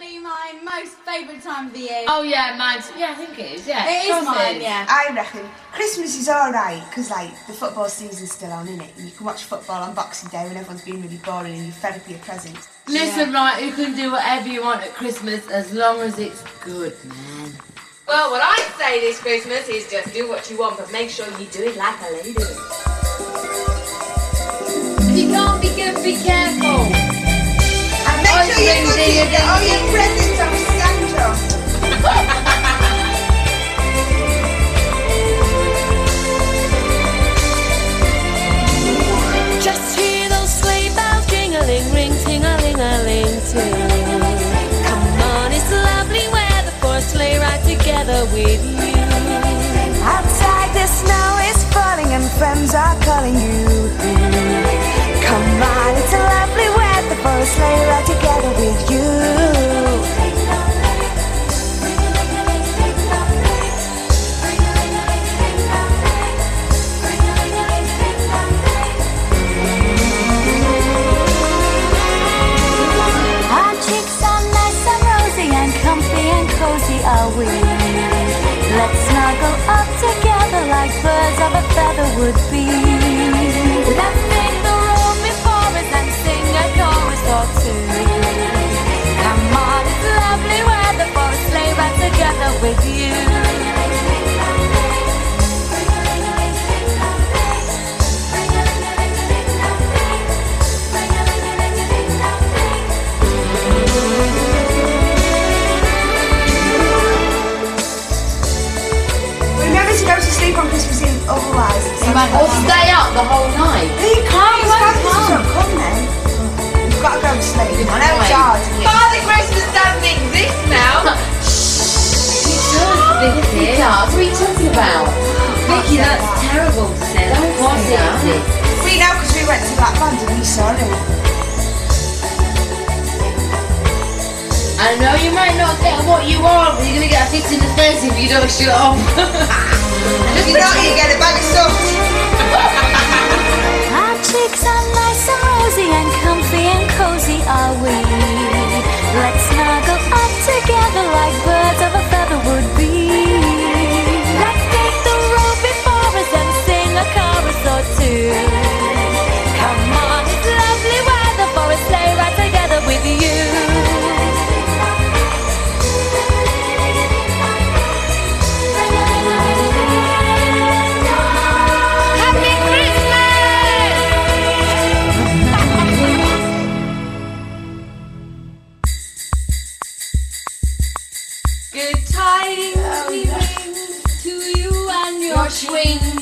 Definitely my most favourite time of the year. Oh yeah, mine. Yeah, I think it is. Yeah, It is mine. Yeah. I reckon Christmas is alright because like the football season's still on, innit? And you can watch football on Boxing Day when everyone's being really boring and you're fed up your presents. Listen, right, you can do whatever you want at Christmas as long as it's good, man. Well, what I'd say this Christmas is just do what you want, but make sure you do it like a lady. If you can't be good, be careful. And make sure you're good to get all your presents off Santa. Just hear those sleigh bells jingling, ring, ting-a-ling-a-ling too. Come on, it's lovely weather for a sleigh ride together with you. Outside the snow is falling and friends are calling you. Come on, it's a lovely weather for a sleigh ride together with you. Our cheeks are nice and rosy and comfy and cozy are we. Let's snuggle up together like birds of a feather would be. Let's take the road before us and sing a chorus or two. Come on, it's lovely weather for a sleigh ride together with you. Remember to go to sleep on Christmas Eve, otherwise it's Or stay up the whole night. No, you can't, don't come then. You've got to go to sleep. I know it's hard. Father Christmas doesn't exist now. Vicky, what are you talking about? Vicky, that's terrible to say. Of course it exists. We know because we went to that band and we saw it. I know you might not get what you want, but you're going to get a hit in the face if you don't shut off. If you don't, you get a bag of socks. Our cheeks are nice and rosy and comfy and cozy are we. Let's snuggle up together like birds of a feather would be. Let's take the road before us and sing a chorus or two. Come on, it's lovely weather for a sleigh ride together with you. Good tidings we bring to you and your swing.